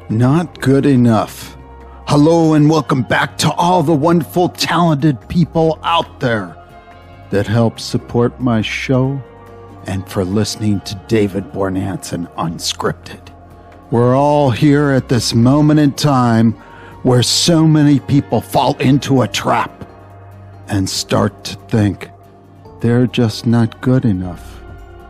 Not good enough. Hello and welcome back to all the wonderful, talented people out there that help support my show and for listening to David Bornanson Unscripted. We're all here at this moment in time where so many people fall into a trap and start to think they're just not good enough.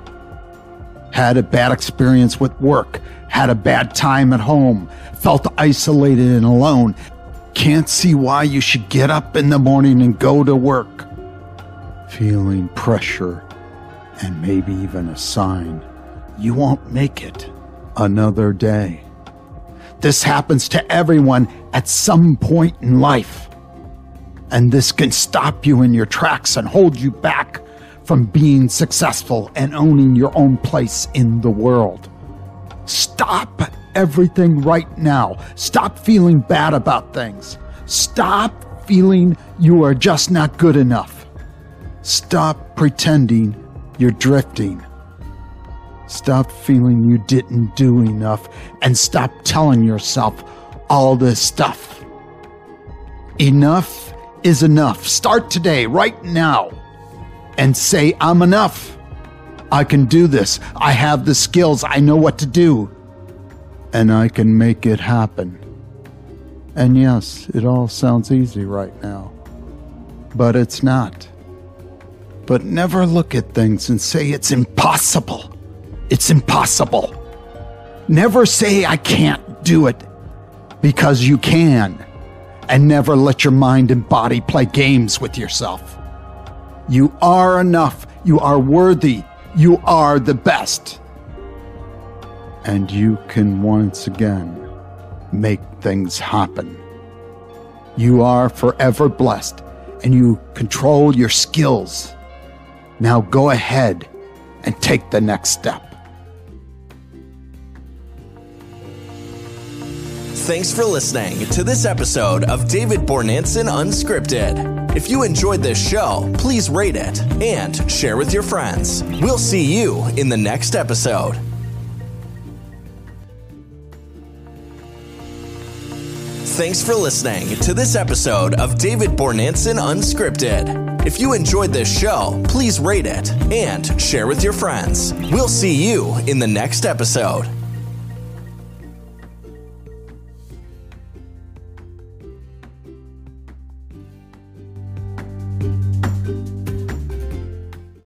Had a bad experience with work, had a bad time at home, felt isolated and alone, can't see why you should get up in the morning and go to work, feeling pressure and maybe even a sign you won't make it another day. This happens to everyone at some point in life, and this can stop you in your tracks and hold you back from being successful and owning your own place in the world. Stop everything right now. Stop feeling bad about things. Stop feeling you are just not good enough. Stop pretending you're drifting. Stop feeling you didn't do enough and stop telling yourself all this stuff. Enough is enough. Start today, right now, and say, I'm enough. I can do this. I have the skills. I know what to do. And I can make it happen. And yes, it all sounds easy right now. But it's not. But never look at things and say it's impossible. It's impossible. Never say I can't do it, because you can. And never let your mind and body play games with yourself. You are enough. You are worthy. You are the best. And you can once again make things happen. You are forever blessed, and you control your skills. Now go ahead and take the next step. Thanks for listening to this episode of David Bornanson Unscripted. If you enjoyed this show, please rate it and share with your friends. We'll see you in the next episode. Thanks for listening to this episode of David Bornanson Unscripted. If you enjoyed this show, please rate it and share with your friends. We'll see you in the next episode.